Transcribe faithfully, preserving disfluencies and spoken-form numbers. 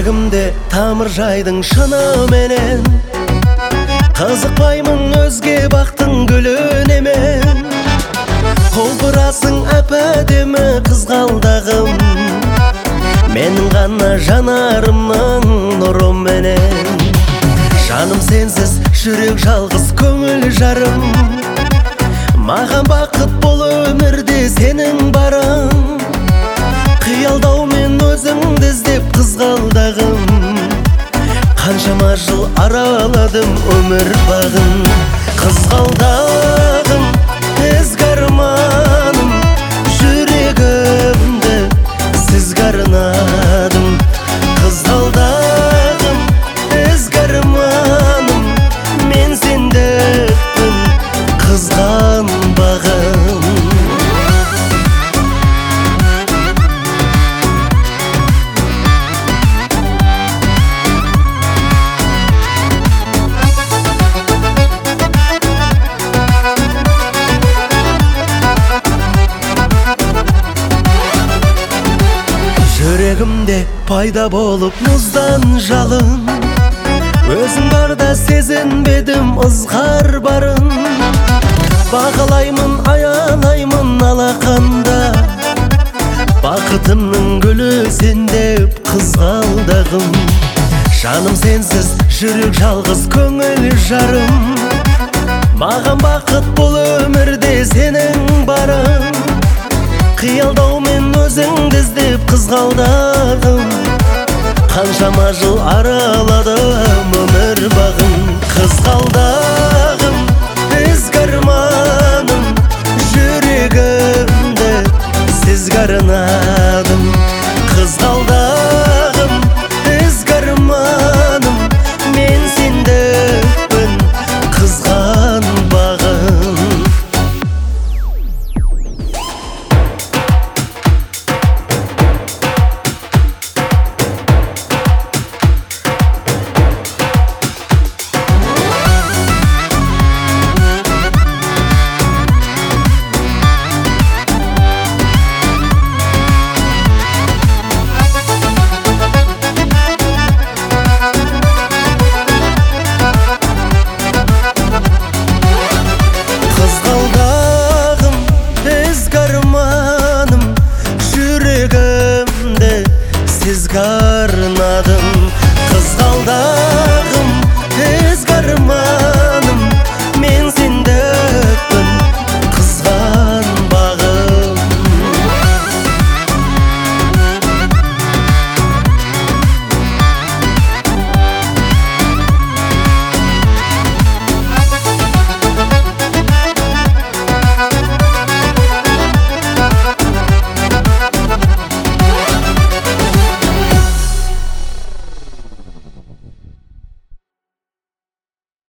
жүрегімде тамыр жайдың шыны менен, қызықпаймын өзге бақтың гүлінемен. Қолбырасың әп-әдемі қызғалдағым, менің ғана жанарымның нұры менен. Жаным сенсіз жүрек жалғыз көңіл жарым, маған бақыт бұл өмірде сенің барың. Қиялдаумен өзіңді іздеп қызғалдағым, қаншама жыл араладым өмір бағын. Қызғалдағым, ізгі арманым, жүрегімді сізге арнадым. Қызғалдағым, ізгі арманым, мен сендікпін қызғанбағым. Жүрегімде пайда болып мұздан жалын, өзің барда сезінбедім ызғар барын. Бағалаймын, аялаймын алақанда, бақытымның гүлі сен деп қызғалдағым. Жаным сенсіз жүрек жалғыз көңіл жарым, маған бақыт бұл өмірде сенің барың. Қиялдаумен өзіңді іздеп қызғалдағым, қаншама жыл араладым өмір бағын. Қызғалдағым, ізгі арманым, жүрегімді сізге арнадым.